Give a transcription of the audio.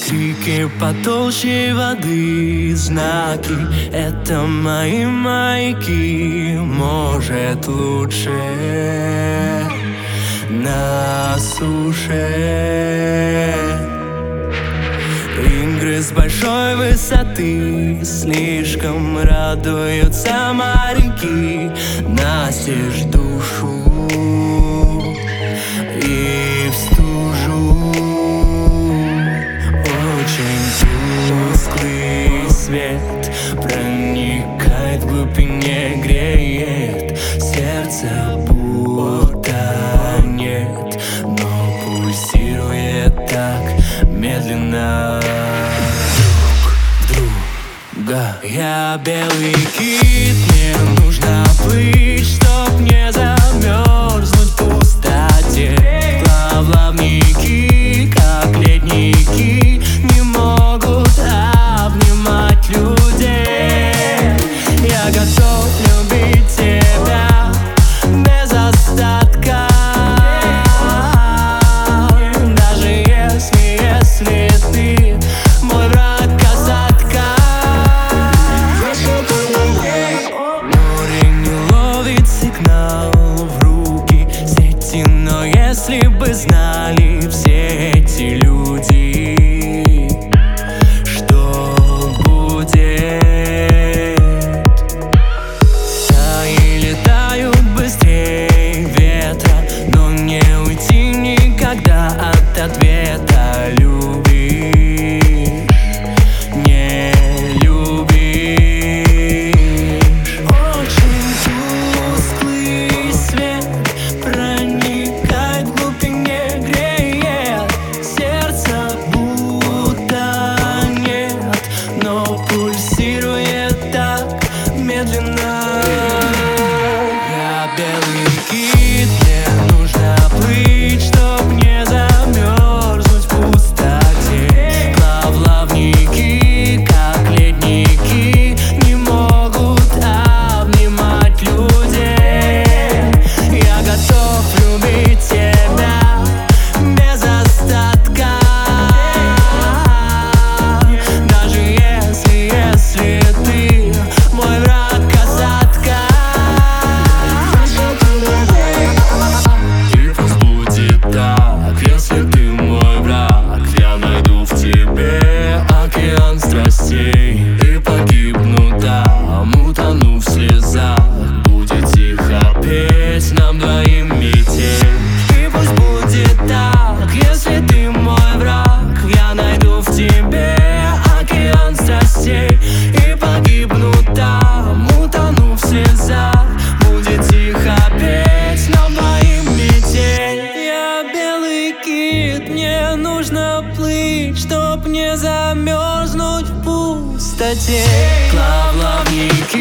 Крики потолще воды, знаки — это мои маяки. Может, лучше на суше. Игры с большой высоты слишком радуются моряки. Настежь душу и в стужу. Очень тусклый свет проникает в глубине, греет сердце, будто нет, но пульсирует так медленно. Друга, я белый кит, мне нужно плыть, чтоб не замерзнуть в пустоте. Плавники, как ледники, не могут обнимать людей. Я готов любить тебя без остатка, даже если ты мой враг, касатка. Море не ловит сигнал в руки сети, но если бы знали все эти люди, что будет. Стаи летают быстрее ветра, но не уйти никогда от ответа. Любишь, не любишь. Очень тусклый свет проникает в глубине, греет сердце, будто нет, но пульсирует так медленно. Я белый кит, мне нужно плыть, чтоб не замерзнуть в пустоте. Плавники, как ледники, не могут обнимать людей. Я готов любить тебя без остатка, даже если ты мой враг, касатка. И пусть будет так, если ты мой враг, я найду в тебе океан страстей и погибну там, утону в слезах. Будет тихо петь нам двоим метель. И пусть будет так, если ты мой враг, я найду в тебе океан страстей и погибну там, утону в слезах. Будет тихо петь нам двоим метель. Я белый кит, мне нужно плыть, чтоб не замерзнуть в пустоте. Плавники,